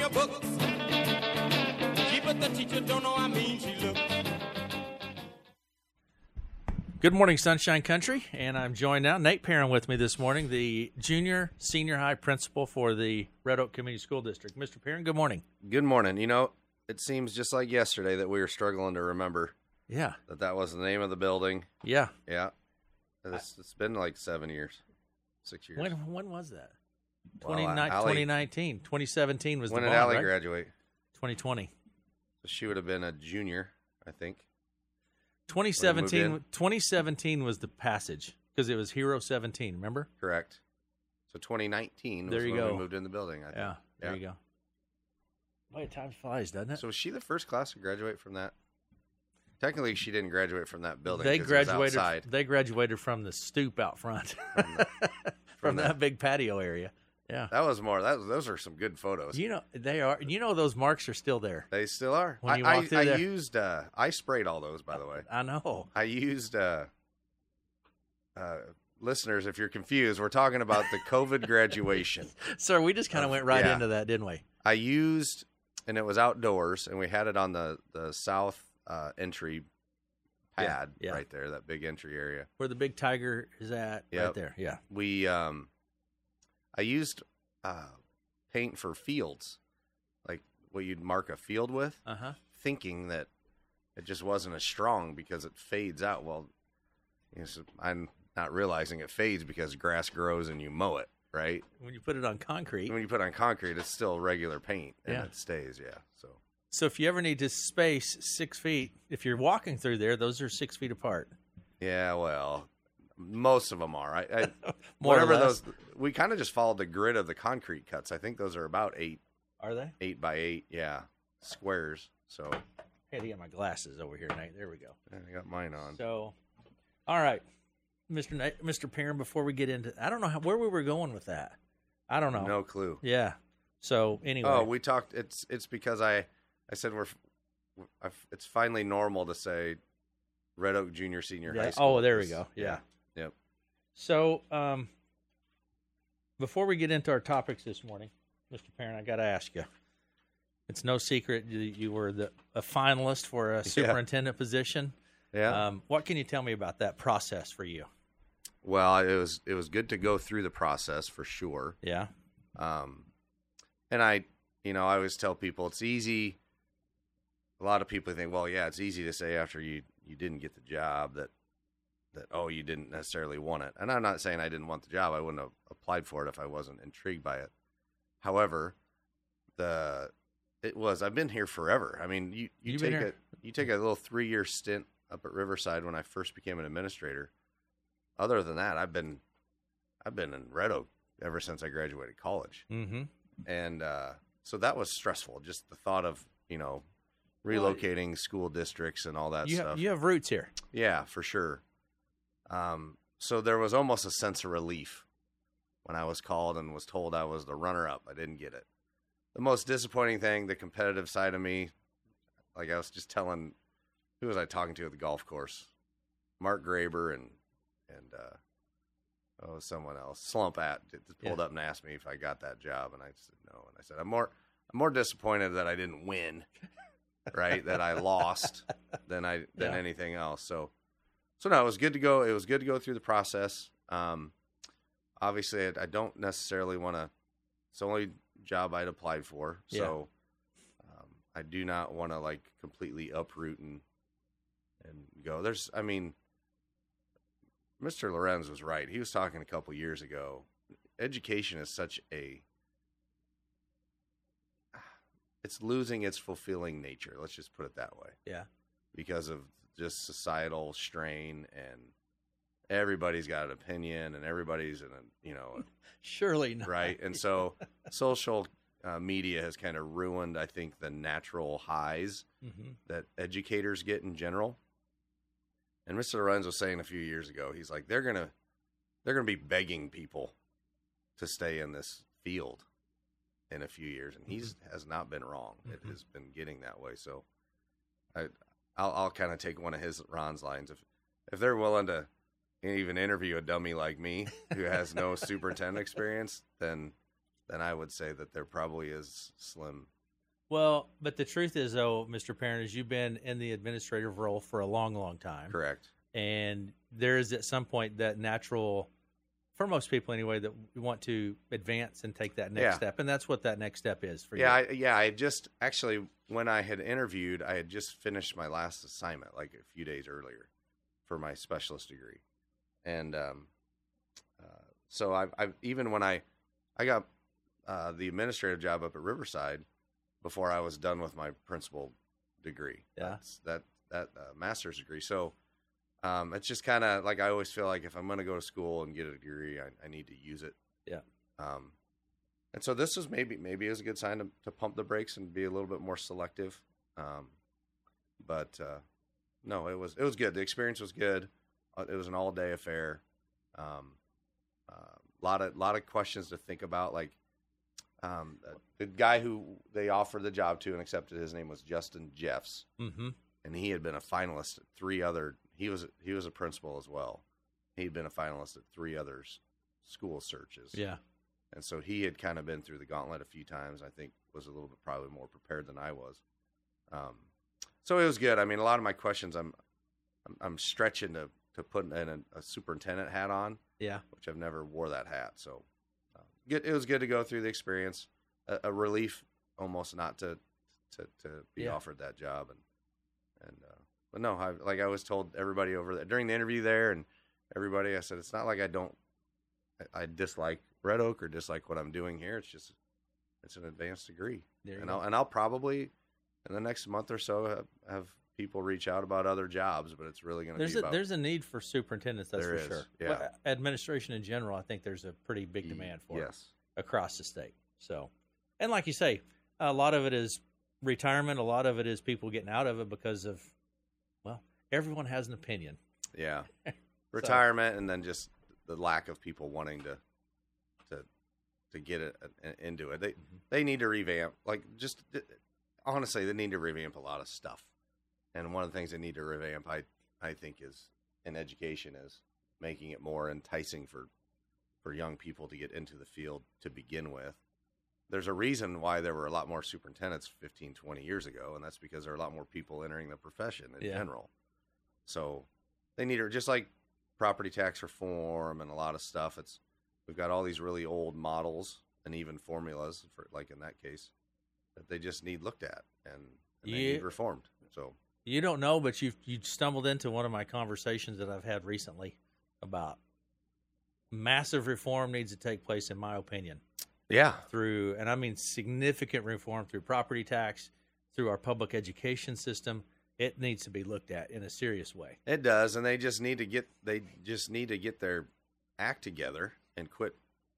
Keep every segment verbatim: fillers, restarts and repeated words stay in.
her books. She but the teacher don't know how mean she looks. Good morning, Sunshine Country, and I'm joined now. Nate Perrin with me this morning, the junior senior high principal for the Red Oak Community School District. Mister Perrin, good morning. Good morning. You know, it seems just like yesterday that we were struggling to remember Yeah. that that was the name of the building. Yeah. Yeah. It's, it's been like seven years, six years. When when was that? Well, twenty nineteen. twenty seventeen was when the did bond, Allie right? graduate? twenty twenty. So she would have been a junior, I think. twenty in. seventeen, twenty seventeen was the passage because it was Hero seventeen, remember? Correct. So twenty nineteen There was you when go. we moved in the building, I think. Yeah, there Yeah. you go. Boy, time flies, doesn't it? So was she the first class to graduate from that? Technically, she didn't graduate from that building. They 'cause it was graduated. outside. They graduated from the stoop out front, From the- from, from that, that- big patio area. Yeah, That was more. That was, those are some good photos. you know they are. You know those marks are still there. They still are. When you I, walk I, through I there- used. Uh, I sprayed all those, by the way. I know. I used. Uh, uh, listeners, if you're confused, we're talking about the COVID graduation. Sir, we just kind of Uh, went right yeah. into that, didn't we? I used, and it was outdoors, and we had it on the the south uh, entry pad Yeah, yeah. right there, that big entry area. Where the big tiger is at, right Yep. there. Yeah. We, um, I used uh, paint for fields, like what you'd mark a field with, Uh huh. thinking that it just wasn't as strong because it fades out. Well, you know, so I'm not realizing it fades because grass grows and you mow it, right? When you put it on concrete. When you put it on concrete, it's still regular paint and Yeah. it stays. Yeah. So So if you ever need to space six feet, if you're walking through there, those are six feet apart. yeah, well, most of them are. I, I More whatever or less. those. We kind of just followed the grid of the concrete cuts. I think those are about eight, Are they? eight by eight. Yeah, squares. So I had to get my glasses over here, Nate. There we go. yeah, I got mine on. So, all right, Mister Nate, Mister Perrin. Before we get into, I don't know how, where we were going with that. I don't know. No clue. Yeah. So anyway. Oh, we talked. It's it's because I I said we're. I've, it's finally normal to say Red Oak Junior Senior Yeah. High School. Oh, there we is- go. Yeah. Yep. So, um, before we get into our topics this morning, Mister Perrin, I got to ask you. It's no secret you, you were the a finalist for a superintendent position. Yeah. Um, what can you tell me about that process for you? Well, it was it was good to go through the process for sure. Yeah. Um, and I, you know, I always tell people it's easy. A lot of people think, well, yeah, it's easy to say after you, you didn't get the job that, that, oh, you didn't necessarily want it. And I'm not saying I didn't want the job. I wouldn't have applied for it if I wasn't intrigued by it. However, the, it was, I've been here forever. I mean, you, you You've been take here- a, you take a little three year stint up at Riverside when I first became an administrator. Other than that, I've been, I've been in Red Oak ever since I graduated college. Mm-hmm. And uh, so that was stressful. Just the thought of, you know, relocating school districts and all that You stuff. have, you have roots here. Yeah, for sure. Um, so there was almost a sense of relief when I was called and was told I was the runner-up. I didn't get it. The most disappointing thing, the competitive side of me, like I was just telling, who was I talking to at the golf course? Mark Graber and, and uh, oh, someone else. Slump at pulled Yeah. up and asked me if I got that job, and I said no. And I said, I'm more, I'm more disappointed that I didn't win. Right, that I lost than I than Yeah. anything else. So, so no, it was good to go. It was good to go through the process. Um, obviously, I, I don't necessarily want to. It's the only job I'd applied for, so um, I do not want to like completely uproot and and go. There's, I mean, Mister Lorenz was right. He was talking a couple years ago. Education is such a it's losing its fulfilling nature. Let's just put it that way. Yeah. Because of just societal strain, and everybody's got an opinion, and everybody's in a, you know, Surely not. right. And so social uh, media has kind of ruined, I think, the natural highs Mm-hmm. that educators get in general. And Mister Lorenz was saying a few years ago, he's like, they're gonna, they're gonna be begging people to stay in this field in a few years, and he's has not been wrong. Mhm. It has been getting that way. So, I, I'll, I'll kind of take one of his Ron's lines. If if they're willing to even interview a dummy like me who has no superintendent experience, then then I would say that there probably is slim Well, but the truth is, though, Mister Parent, is you've been in the administrative role for a long, long time. Correct. And there is at some point that natural, for most people anyway, that want to advance and take that next Yeah. step. And that's what that next step is for Yeah, you. I, yeah. I just actually, when I had interviewed, I had just finished my last assignment like a few days earlier for my specialist degree, and um, uh, so I, I even when I I got uh, the administrative job up at Riverside before I was done with my principal degree. Yeah. That's, that that uh, master's degree. So um, it's just kind of like I always feel like if I'm going to go to school and get a degree, I, I need to use it. Yeah. Um, and so this is maybe maybe is a good sign to, to pump the brakes and be a little bit more selective. Um, but uh, no, it was it was good. The experience was good. Uh, it was an all day affair. Um, uh, lot of lot of questions to think about. Like um, the guy who they offered the job to and accepted, his name was Justin Jeffs, Mm-hmm. and he had been a finalist at three other. He was he was a principal as well. He'd been a finalist at three other s- school searches. Yeah. And so he had kind of been through the gauntlet a few times. I think was a little bit probably more prepared than I was. Um, so it was good. I mean, a lot of my questions, I'm I'm, I'm stretching to to put in a, a superintendent hat on, Yeah. which I've never wore that hat. So uh, good. It was good to go through the experience. A, a relief almost not to to, to be Yeah. offered that job. And and uh, but no, I, like I was told everybody over there during the interview there, and everybody, I said it's not like I don't I, I dislike Red Oak or dislike what I'm doing here. It's just it's an advanced degree, There you and go. I'll and I'll probably in the next month or so have, have people reach out about other jobs, but it's really going to There's be a, about there's a need for superintendents, that's There for is, sure. yeah. Well, administration in general, I think there's a pretty big demand for it yes, across the state. So, and like you say, a lot of it is retirement. A lot of it is people getting out of it because of, well, everyone has an opinion. yeah, retirement, and then just the lack of people wanting to to to get it uh, into it. They Mhm. they need to revamp. Like just honestly, they need to revamp a lot of stuff. And one of the things they need to revamp, I I think, is in education is making it more enticing for for young people to get into the field to begin with. There's a reason why there were a lot more superintendents fifteen, twenty years ago, and that's because there are a lot more people entering the profession in Yeah. general. So they need to, just like property tax reform and a lot of stuff, it's we've got all these really old models and even formulas, for like in that case, that they just need looked at and, and they Yeah. need reformed. So You don't know, but you've you stumbled into one of my conversations that I've had recently about massive reform needs to take place, in my opinion, yeah, through, and I mean significant reform through property tax, through our public education system. It needs to be looked at in a serious way. it does, and they just need to get they just need to get their act together and quit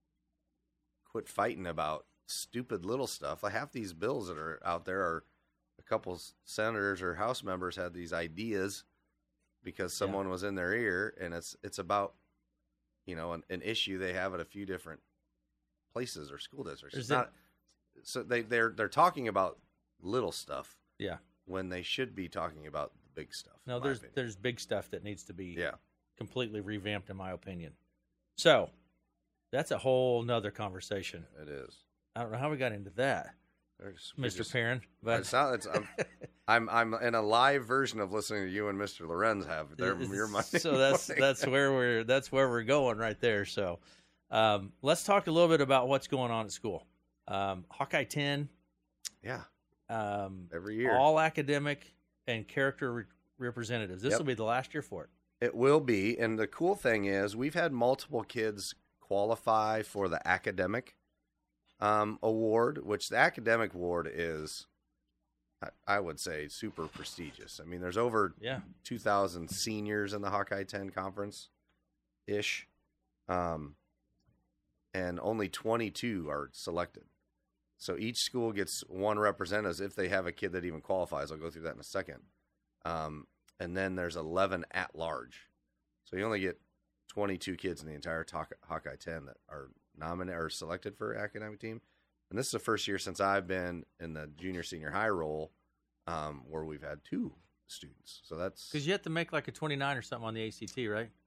quit fighting about stupid little stuff. Like half these bills that are out there are a couple senators or House members had these ideas because someone was in their ear, and it's it's about you know an, an issue they have at a few different places or school districts. Is It's it- not so they they're they're talking about little stuff Yeah. when they should be talking about the big stuff. No, in my there's opinion. there's big stuff that needs to be yeah. completely revamped, in my opinion. So that's a whole nother conversation. It is. I don't know how we got into that, There's- we Mister just- Perrin, but It's not, it's, I'm, I'm I'm in a live version of listening to you and Mister Lorenz have. They're, you're my so that's morning. that's where we're that's where we're going right there. So um, let's talk a little bit about what's going on at school. Um, Hawkeye ten, yeah. um, Every year. all academic and character re- representatives. This Yep. will be the last year for it. It will be, and the cool thing is we've had multiple kids qualify for the academic um, award, which the academic award is, I, I would say, super prestigious. I mean, there's over Yeah, two thousand seniors in the Hawkeye ten conference ish, um, and only twenty-two are selected. So each school gets one representative if they have a kid that even qualifies. I'll go through that in a second. Um, and then there's eleven at large. So you only get twenty-two kids in the entire Hawk- Hawkeye ten that are nominated or selected for academic team. And this is the first year since I've been in the junior senior high role um, where we've had two students. So that's because you have to make like a twenty-nine or something on the A C T, right?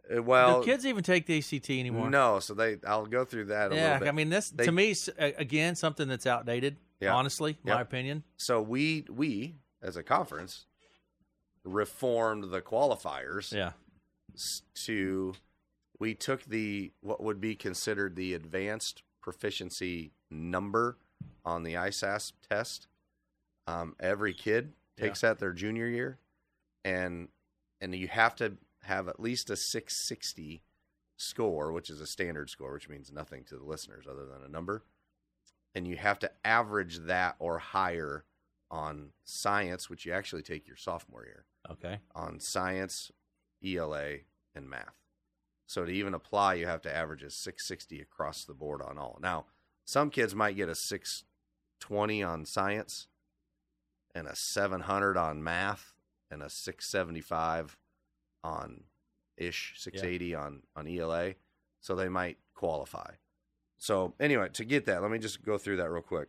Uh, Well, Do kids even take the A C T anymore? no. So they, I'll go through that a Yeah, little bit. I mean, this They- to me, s- a- again, something that's outdated. Yeah. Honestly, my Yep. opinion. So we we as a conference reformed the qualifiers Yeah. s- to we took the what would be considered the advanced proficiency number on the I S A S P test. Um, every kid takes that their junior year, and and you have to have at least a six sixty score, which is a standard score, which means nothing to the listeners other than a number. And you have to average that or higher on science, which you actually take your sophomore year, Okay. on science, E L A, and math. So to even apply, you have to average a six sixty across the board on all. Now, some kids might get a six twenty on science and a seven hundred on math and a six seventy-five on ish, six eighty on, on E L A. So they might qualify. So anyway, to get that, let me just go through that real quick.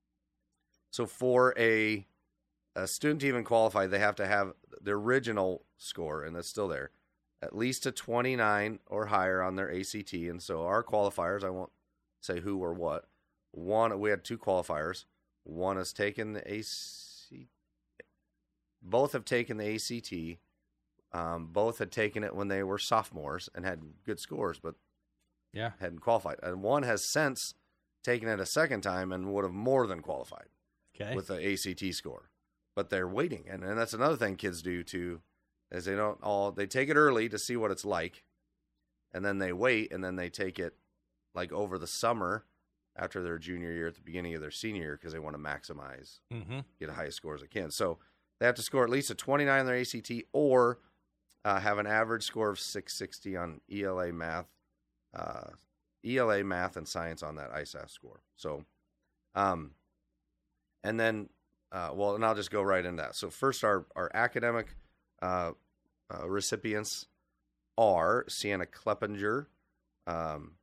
So for a a student to even qualify, they have to have the original score, and that's still there, at least a twenty-nine or higher on their A C T. And so our qualifiers, I won't say who or what. One, we had two qualifiers. One has taken the A C. Both have taken the A C T. Um, both had taken it when they were sophomores and had good scores, but Yeah. hadn't qualified. And one has since taken it a second time and would have more than qualified Okay. with the A C T score. But they're waiting. And, and that's another thing kids do too, is they don't all, they take it early to see what it's like. And then they wait, and then they take it like over the summer after their junior year at the beginning of their senior year because they want to maximize, mm-hmm. get a highest score as they can. So they have to score at least a twenty-nine on their A C T or uh, have an average score of six sixty on E L A math, uh, E L A math and science on that I S A S score. So, um, and then, uh, well, and I'll just go right into that. So first, our, our academic uh, uh, recipients are Sienna Kleppinger um,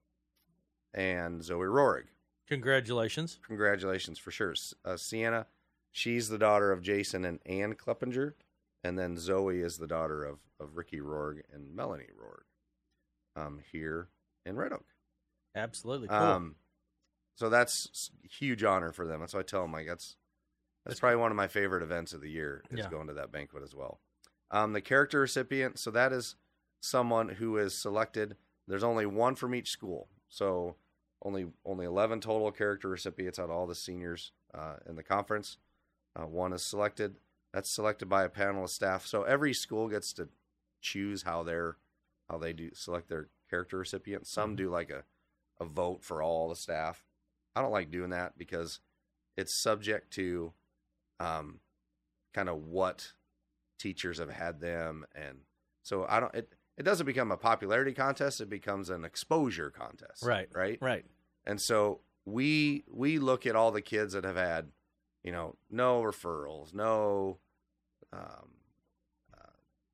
and Zoe Rohrig. Congratulations. Congratulations for sure. Uh, Sienna, she's the daughter of Jason and Ann Kleppinger, and then Zoe is the daughter of, of Ricky Rohrig and Melanie Rohrig um, here in Red Oak. Absolutely cool. Um, so that's a huge honor for them. That's why I tell them, like, that's that's probably one of my favorite events of the year is Yeah. going to that banquet as well. Um, the character recipient, so that is someone who is selected. There's only one from each school, so only only eleven total character recipients out of all the seniors uh, in the conference. Uh, one is selected. That's selected by a panel of staff. So every school gets to choose how they're how they do select their character recipient. Some Mhm. do like a a vote for all the staff. I don't like doing that because it's subject to um, kind of what teachers have had them, and so I don't. It it doesn't become a popularity contest; it becomes an exposure contest. Right. Right. Right. And so we we look at all the kids that have had, you know, no referrals, no um, uh,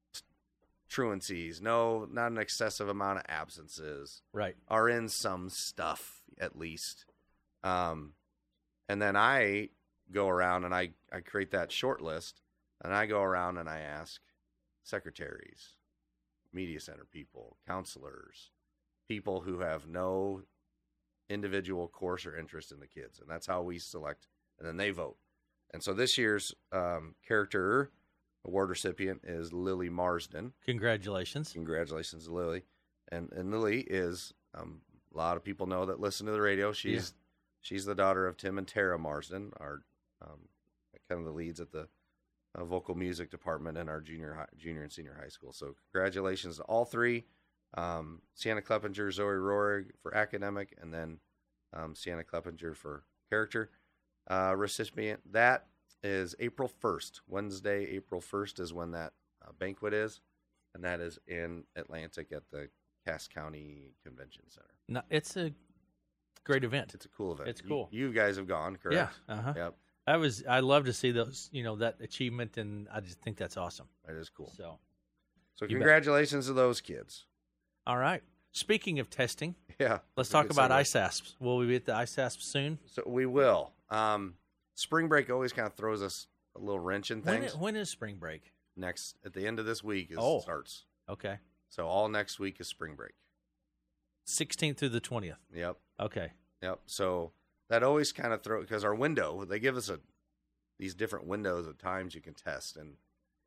truancies, no, not an excessive amount of absences, Right. are in some stuff at least. Um, and then I go around and I, I create that short list, and I go around and I ask secretaries, media center people, counselors, people who have no individual course or interest in the kids. And that's how we select, and then they vote. And so this year's um, character award recipient is Lily Marsden. Congratulations. Congratulations to Lily. And and Lily is, um, a lot of people know that listen to the radio. She's she's the daughter of Tim and Tara Marsden, our um, kind of the leads at the uh, vocal music department in our junior high, junior and senior high school. So congratulations to all three. Um, Sienna Kleppinger, Zoe Rohrig for academic, and then um, Sienna Kleppinger for character uh, recipient. That is April first. Wednesday, April first is when that uh, banquet is, and that is in Atlantic at the Cass County Convention Center. No, it's a great event. It's a cool event. It's You- cool. You, guys have gone, correct? Yeah. Uh-huh. Yep. I was. I love to see those. You know, that achievement, and I just think that's awesome. That is cool. So, So You bet. congratulations to those kids. all right. Speaking of testing, Yeah. let's that's a talk good about segue. I S A S P. Will we be at the I S A S P soon? So we will. Um, spring break always kind of throws us a little wrench in When, things. i- when is spring break? Next, at the end of this week, is Oh. starts. Okay. So all next week is spring break. sixteenth through the twentieth. Yep. Okay. Yep. So that always kind of throw because our window, they give us a these different windows of times you can test, and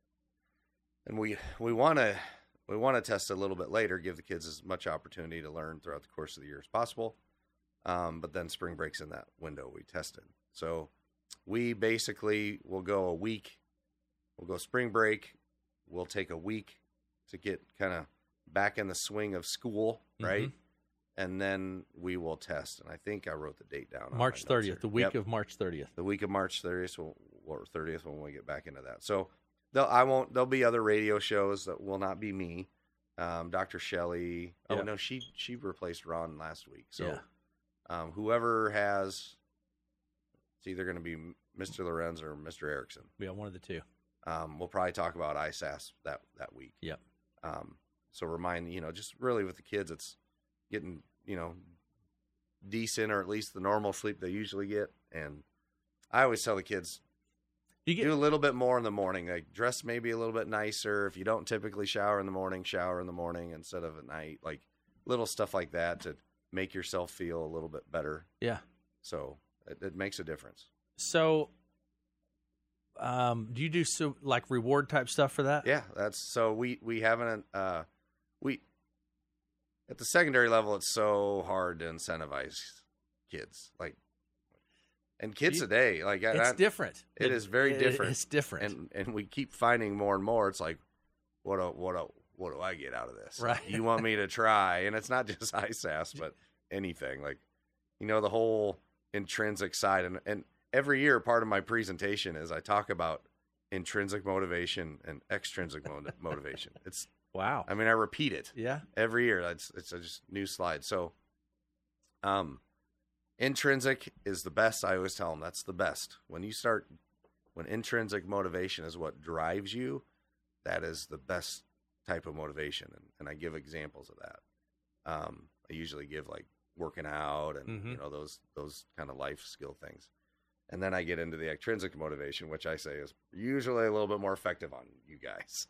and we we want to we want to test a little bit later, give the kids as much opportunity to learn throughout the course of the year as possible. Um, but then spring break's in that window we tested. So we basically will go a week. We'll go spring break. We'll take a week to get kind of back in the swing of school, right? Mm-hmm. And then we will test. And I think I wrote the date down. March thirtieth, the week yep. of March thirtieth. The week of March thirtieth, or thirtieth when we get back into that. So I won't. There'll be other radio shows that will not be me. Um, Doctor Shelley. Oh yeah. no, she she replaced Ron last week. So yeah. um, whoever has, it's either going to be Mister Lorenz or Mister Erickson. Yeah, one of the two. Um, we'll probably talk about I S A S that that week. Yep. Um, so remind you know, just really with the kids, it's getting you know decent or at least the normal sleep they usually get. And I always tell the kids, you get, do a little bit more in the morning. Like dress maybe a little bit nicer. If you don't typically shower in the morning, shower in the morning instead of at night. Like little stuff like that to make yourself feel a little bit better. Yeah. So it, it makes a difference. So. Um, do you do so like reward type stuff for that? Yeah, that's so we we haven't uh we at the secondary level it's so hard to incentivize kids like and kids you, today like it's I, different. It, it is very it, different. It's different, and and we keep finding more and more. It's like what do, what do, what do I get out of this? Right. You want me to try, and it's not just I S A S, but anything like you know the whole intrinsic side and and. Every year, part of my presentation is I talk about intrinsic motivation and extrinsic motivation. It's wow. I mean, I repeat it. Yeah. Every year, it's it's a just new slide. So, um, intrinsic is the best. I always tell them that's the best. When you start, when intrinsic motivation is what drives you, that is the best type of motivation. And, and I give examples of that. Um, I usually give like working out and mm-hmm. you know those those kind of life skill things. And then I get into the extrinsic motivation, which I say is usually a little bit more effective on you guys.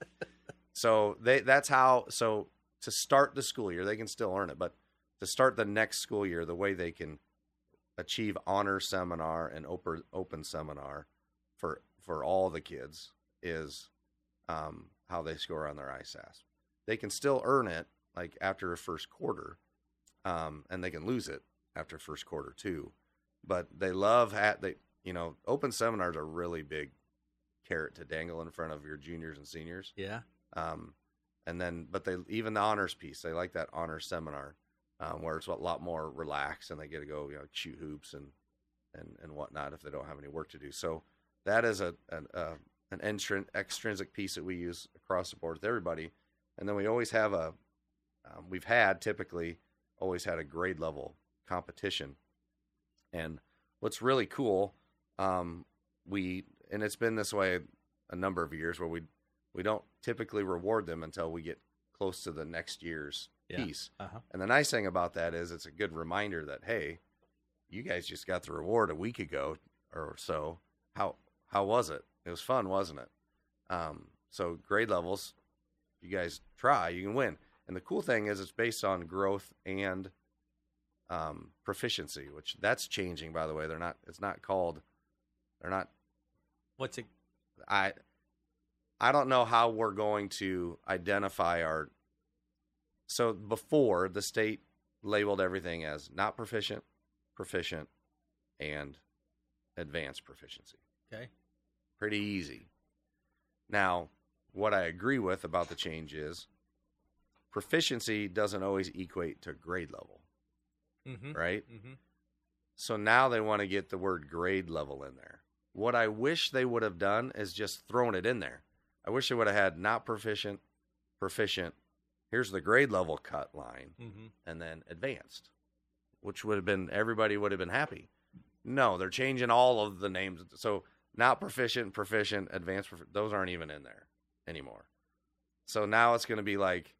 so they that's how so to start the school year, they can still earn it, but to start the next school year, the way they can achieve honor seminar and open open seminar for for all the kids is um, how they score on their I S A S. They can still earn it like after a first quarter, um, and they can lose it after first quarter too. But they love at they. You know, open seminars are a really big carrot to dangle in front of your juniors and seniors. Yeah. Um, and then, but they even the honors piece, they like that honors seminar um, where it's a lot more relaxed and they get to go, you know, shoot hoops and and and whatnot if they don't have any work to do. So that is a an uh, an extrin- extrinsic piece that we use across the board with everybody. And then we always have a um, we've had typically always had a grade level competition. And what's really cool. Um, we, and it's been this way a number of years where we, we don't typically reward them until we get close to the next year's yeah. piece. Uh-huh. And the nice thing about that is it's a good reminder that, hey, you guys just got the reward a week ago or so. How, how was it? It was fun, wasn't it? Um, so grade levels, you guys try, you can win. And the cool thing is it's based on growth and, um, proficiency, which that's changing, by the way. They're not, it's not called, They're not. What's it? I. I don't know how we're going to identify our. So before the state labeled everything as not proficient, proficient, and advanced proficiency. Okay. Pretty easy. Now, what I agree with about the change is proficiency doesn't always equate to grade level, mm-hmm. right? Mm-hmm. So now they want to get the word grade level in there. What I wish they would have done is just thrown it in there. I wish they would have had not proficient, proficient, here's the grade level cut line, mm-hmm. and then advanced, which would have been, everybody would have been happy. No, they're changing all of the names. So not proficient, proficient, advanced, profi- those aren't even in there anymore. So now it's going to be like,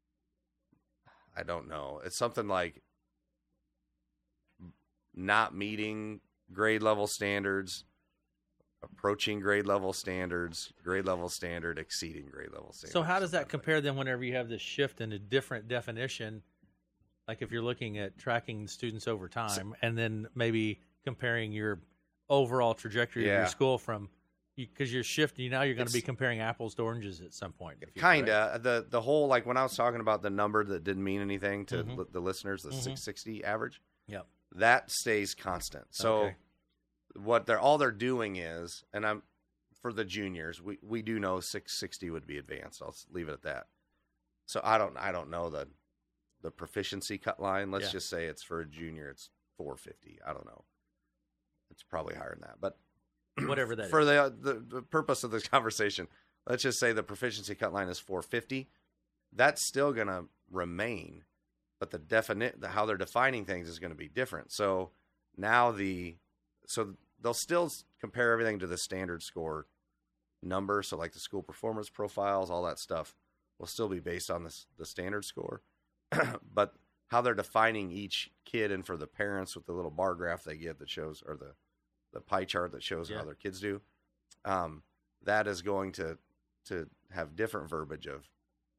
I don't know. It's something like not meeting grade level standards, approaching grade level standards, grade level standard, exceeding grade level standards. So how does that compare then whenever you have this shift in a different definition, like if you're looking at tracking students over time so, and then maybe comparing your overall trajectory yeah. of your school from because you're shifting now you're going to be comparing apples to oranges at some point. Kind of. The the whole, like when I was talking about the number that didn't mean anything to mm-hmm. l- the listeners, the mm-hmm. six sixty average, yep. that stays constant. So okay. what they're all they're doing is, and I'm for the juniors, we, we do know six sixty would be advanced. I'll leave it at that. So I don't I don't know the the proficiency cut line. Let's yeah. just say it's for a junior, it's four fifty. I don't know. It's probably higher than that, but whatever that for is. the, the the purpose of this conversation, let's just say the proficiency cut line is four fifty. That's still going to remain, but the definite the, how they're defining things is going to be different. So now the so they'll still compare everything to the standard score number. So like the school performance profiles, all that stuff will still be based on this, the standard score, but how they're defining each kid and for the parents with the little bar graph they get that shows or the the pie chart that shows yeah. how their kids do, um, that is going to to have different verbiage of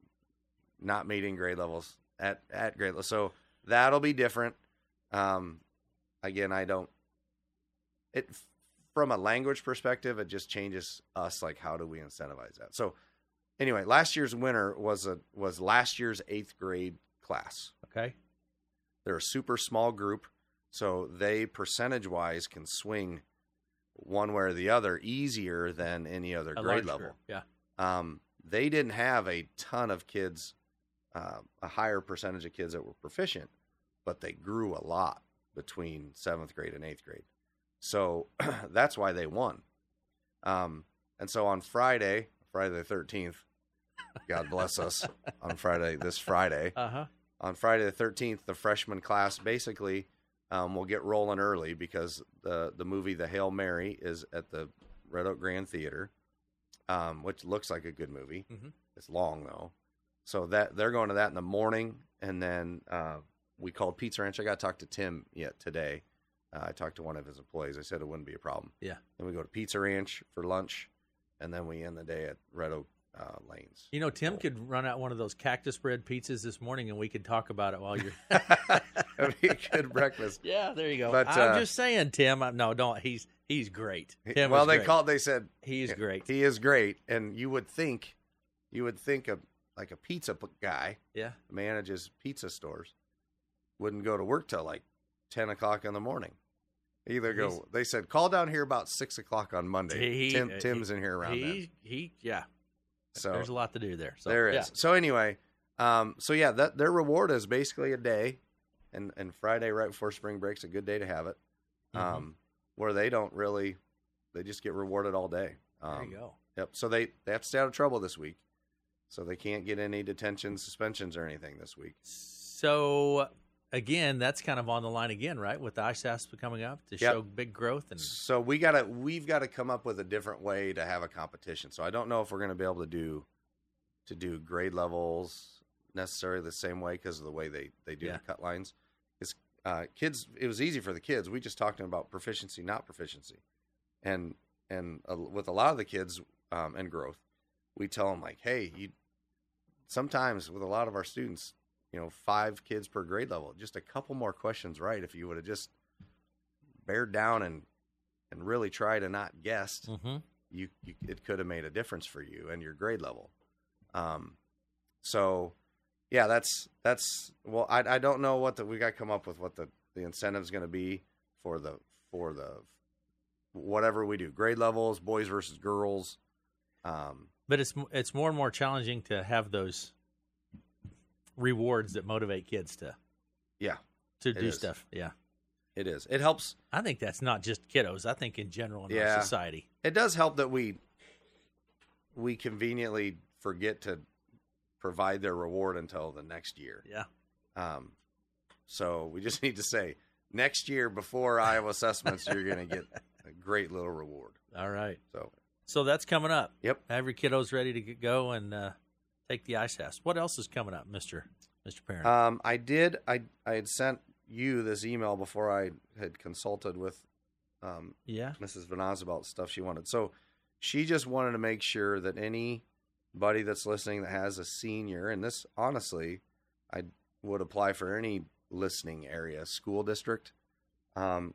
not meeting grade levels at, at grade level. So that'll be different. Um, again, I don't – it from a language perspective, it just changes us, like how do we incentivize that. So anyway, last year's winner was a was last year's eighth grade class. Okay. They're a super small group. So they percentage-wise can swing one way or the other easier than any other a grade level. Group, yeah. Um, they didn't have a ton of kids, uh, a higher percentage of kids that were proficient, but they grew a lot between seventh grade and eighth grade. So that's why they won. Um, and so on Friday, Friday the thirteenth, God bless us, on Friday, this Friday, uh-huh. on Friday the thirteenth, the freshman class basically – Um, we'll get rolling early because the the movie The Hail Mary is at the Red Oak Grand Theater, um, which looks like a good movie. Mm-hmm. It's long though, so that they're going to that in the morning, and then uh, we called Pizza Ranch. I got to talk to Tim yet today. Uh, I talked to one of his employees. I said it wouldn't be a problem. Yeah. Then we go to Pizza Ranch for lunch, and then we end the day at Red Oak uh, Lanes. You know, Tim oh. could run out one of those cactus bread pizzas this morning, and we could talk about it while you're. That'd be a good breakfast. Yeah, there you go. But, I'm uh, just saying, Tim. I, no, don't. He's he's great. Tim well, is they great. called. They said he's great. He is great, and you would think, you would think of like a pizza p- guy. Yeah, manages pizza stores, wouldn't go to work till like ten o'clock in the morning. Either go. He's, they said call down here about six o'clock on Monday. He, Tim Tim's he, in here around he, then. He yeah. So there's a lot to do there. So, there is. Yeah. So anyway, um, so yeah, that their reward is basically a day. And and Friday right before spring break's a good day to have it, um, mm-hmm. where they don't really, they just get rewarded all day. Um, there you go. Yep. So they, they have to stay out of trouble this week, so they can't get any detentions, suspensions, or anything this week. So again, that's kind of on the line again, right? With the I S A S P coming up to yep. show big growth, and so we gotta we've got to come up with a different way to have a competition. So I don't know if we're going to be able to do to do grade levels necessarily the same way because of the way they, they do yeah. the cut lines. It's uh, kids. It was easy for the kids. We just talked to them about proficiency, not proficiency, and and uh, with a lot of the kids um, and growth, we tell them like, hey, you. Sometimes with a lot of our students, you know, five kids per grade level, just a couple more questions right. If you would have just bared down and and really tried to not guessed, mm-hmm. you, you it could have made a difference for you and your grade level. Um, so. Yeah, that's that's well. I I don't know what the we got to come up with what the the incentive is going to be for the for the whatever we do, grade levels, boys versus girls. Um, but it's it's more and more challenging to have those rewards that motivate kids to yeah to do is. stuff. Yeah, it is. It helps. I think that's not just kiddos. I think in general in yeah, our society, it does help that we we conveniently forget to provide their reward until the next year. Yeah. Um, so we just need to say next year before Iowa assessments, you're going to get a great little reward. All right. So, so that's coming up. Yep. Have your kiddos ready to get, go and uh, take the I S A S. What else is coming up, Mister Mister Parent? Um, I did. I I had sent you this email before I had consulted with um, Yeah. Missus Vanaz about stuff she wanted. So she just wanted to make sure that anybody that's listening that has a senior, and this honestly, I would apply for any listening area, school district, um,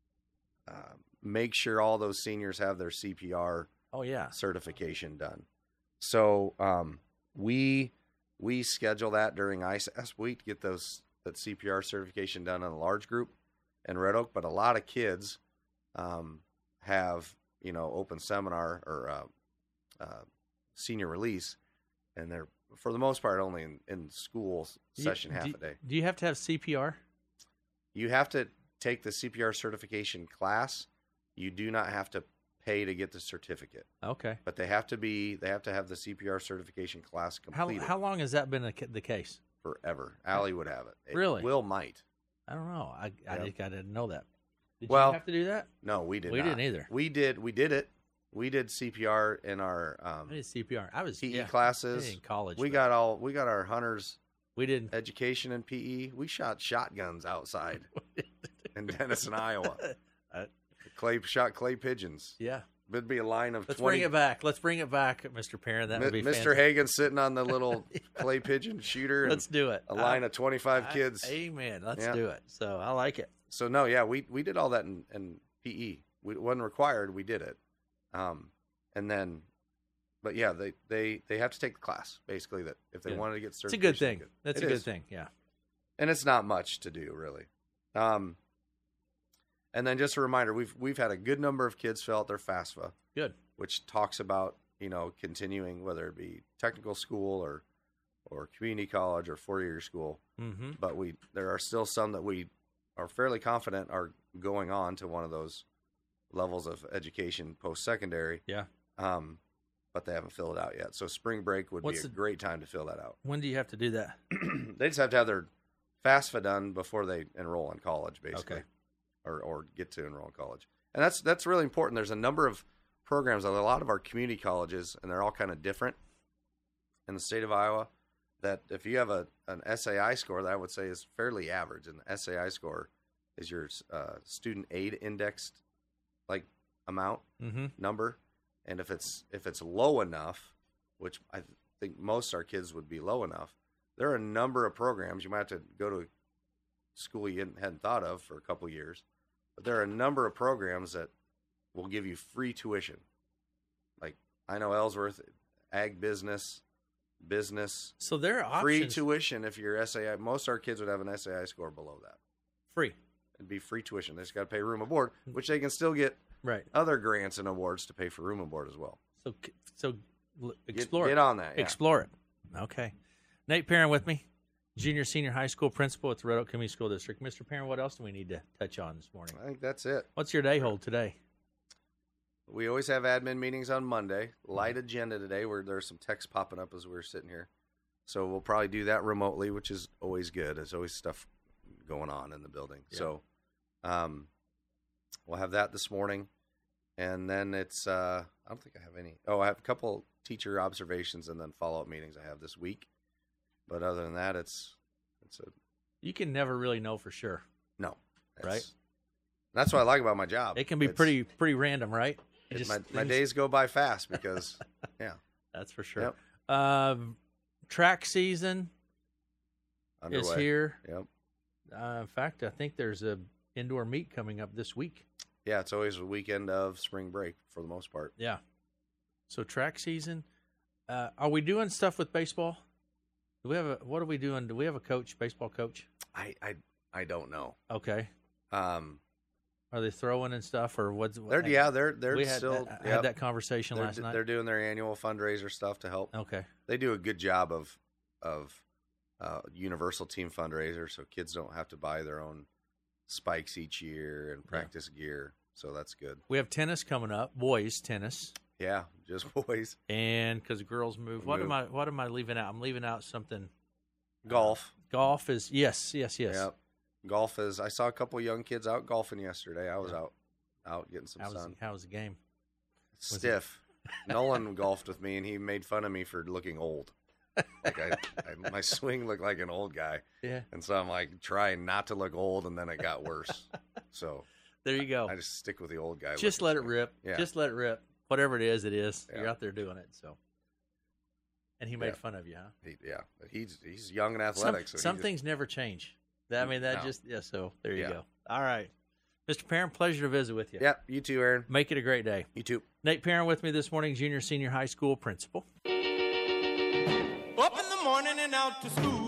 uh, make sure all those seniors have their C P R Oh, yeah. certification done. So um, we we schedule that during I S A S week to get those that C P R certification done in a large group in Red Oak. But a lot of kids um, have you know open seminar or uh, uh, senior release, and they're for the most part only in, in school session You- half do, a day. Do you have to have C P R? You have to take the C P R certification class. You do not have to pay to get the certificate, Okay. but they have to be they have to have the C P R certification class How completed how long has that been a, ca- the case? forever. Allie would have it. It Really? Will might. I don't know. I I, Yep. think I didn't know that. Did Well, you have to do that? No, we did We not. didn't either. We did we did it. We did C P R in our um, I did C P R. I was P E yeah, I classes. did in college. We but got all we got our hunters we didn't. education in P E. We shot shotguns outside in Denison, Iowa. Uh, Clay shot clay pigeons. yeah. It'd be a line of Let's twenty. bring it back. Let's bring it back, Mister Perrin. That would be Mister fantastic. Hagen sitting on the little clay pigeon shooter. Let's and do it. a line I- of twenty-five I- kids. Amen. Let's Yeah. do it. So I like it. So no, yeah, we we did all that in, in P E. We, it wasn't required. We did it, um, and then, but yeah, they, they, they have to take the class basically. That if they Good. wanted to get It's a certification, good thing. they could. That's It a good is. thing. Yeah. And it's not much to do really. Um, and then just a reminder, we've we've had a good number of kids fill out their FAFSA, Good. which talks about you know continuing whether it be technical school or or community college or four year school. Mm-hmm. But we there are still some that we are fairly confident are going on to one of those levels of education post secondary. Yeah. Um, but they haven't filled it out yet. So spring break would What's be a the- great time to fill that out. When do you have to do that? They just have to have their FAFSA done before they enroll in college, basically, Okay. or or get to enroll in college. And that's that's really important. There's a number of programs at a lot of our community colleges, and they're all kind of different in the state of Iowa. That if you have a an S A I score that I would say is fairly average, and the S A I score is your uh, student aid indexed like amount Mm-hmm. number, and if it's if it's low enough, which I th- think most our kids would be low enough, there are a number of programs you might have to go to a school you hadn't, hadn't thought of for a couple of years, but there are a number of programs that will give you free tuition. Like I know Ellsworth, ag business, business, So there are free options. tuition if your S A I. Most of our kids would have an S A I score below that. Free. It'd be free tuition. They just got to pay room and board, which they can still get Right. other grants and awards to pay for room and board as well. So so l- Get, explore get it. on that. Yeah. Explore it. Okay. Nate Perrin with me, junior senior high school principal at the Red Oak Community School District. Mister Perrin, what else do we need to touch on this morning? I think that's it. What's your day hold today? We always have admin meetings on Monday. Light agenda today where there's some text popping up as we're sitting here. So we'll probably do that remotely, which is always good. There's always stuff going on in the building. Yeah. So um, we'll have that this morning. And then it's, uh, I don't think I have any. Oh, I have a couple teacher observations and then follow-up meetings I have this week. But other than that, it's, it's a, You can never really know for sure. no. It's- Right. That's what I like about my job. It can be It's- pretty pretty random, right? It it- just my, my things- days go by fast because, yeah, That's for sure. Yep. Uh, track season underway. is here. Yep. Uh, in fact, I think there's a indoor meet coming up this week. Yeah, it's always a weekend of spring break for the most part. Yeah. So track season. Uh, are we doing stuff with baseball? Do we have a? What are we doing? Do we have a coach, baseball coach? I I, I don't know. Okay. Um, Are they throwing and stuff, or what's? they're yeah, they're they're we had, still that, yep. had that conversation they're, last night. they're doing their annual fundraiser stuff to help. Okay. They do a good job of of uh, universal team fundraiser, so kids don't have to buy their own spikes each year and practice gear. So that's good. We have tennis coming up, boys tennis, Yeah, just boys. and because girls move. What Move. am I? What am I leaving out? I'm leaving out something. Golf. Golf is yes, yes, yes. Yep. Golf is. I saw a couple young kids out golfing yesterday. I was Yeah. out out getting some How was sun. how was the game? Was it- Stiff. Nolan golfed with me, and he made fun of me for looking old. Like I, I, my swing looked like an old guy, Yeah. and so I'm like trying not to look old, and then it got worse. So There you go. I just stick with the old guy. Just let it rip. Yeah. Just let it rip. Whatever it is, it is. Yeah. You're out there doing it. So, and he made Yeah. fun of you, huh? He, yeah, but he's he's young and athletic. Some, so some he just- things never change. That, I mean, that No. just yeah. So there you Yeah. go. All right, Mister Perrin, pleasure to visit with you. Yeah, you too, Aaron. Make it a great day. You too. Nate Perrin with me this morning, junior senior high school principal. Up in the morning and out to school.